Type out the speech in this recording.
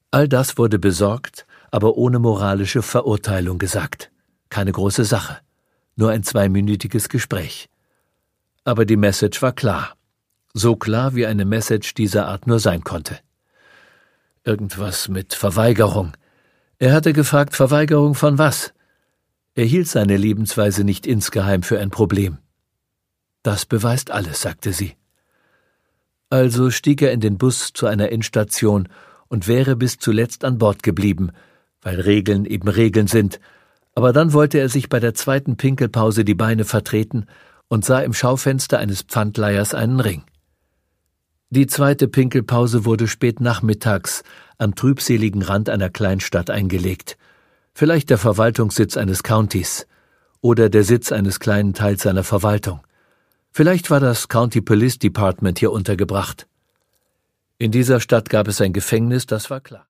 All das wurde besorgt, aber ohne moralische Verurteilung gesagt. Keine große Sache. Nur ein 2-minütiges Gespräch. Aber die Message war klar. So klar, wie eine Message dieser Art nur sein konnte. Irgendwas mit Verweigerung. Er hatte gefragt, Verweigerung von was? Er hielt seine Lebensweise nicht insgeheim für ein Problem. Das beweist alles, sagte sie. Also stieg er in den Bus zu einer Endstation und wäre bis zuletzt an Bord geblieben, weil Regeln eben Regeln sind, aber dann wollte er sich bei der zweiten Pinkelpause die Beine vertreten und sah im Schaufenster eines Pfandleihers einen Ring. Die zweite Pinkelpause wurde spät nachmittags am trübseligen Rand einer Kleinstadt eingelegt, vielleicht der Verwaltungssitz eines Countys oder der Sitz eines kleinen Teils seiner Verwaltung. Vielleicht war das County Police Department hier untergebracht. In dieser Stadt gab es ein Gefängnis, das war klar.